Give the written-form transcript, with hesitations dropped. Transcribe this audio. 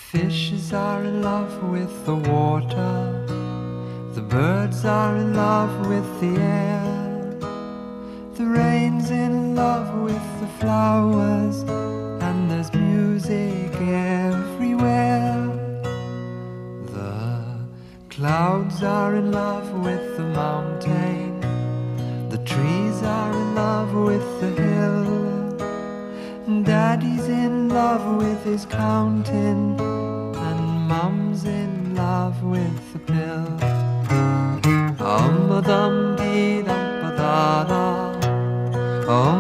fishes are in love with the water, the birds are in love with the air, the rain's in love with the flowers, and there's music everywhere. The clouds are in love with the mountain, the trees are in love with the hill, Daddy's in love with his counting, and Mum's in love with the pill. Dum dee dum ba da da.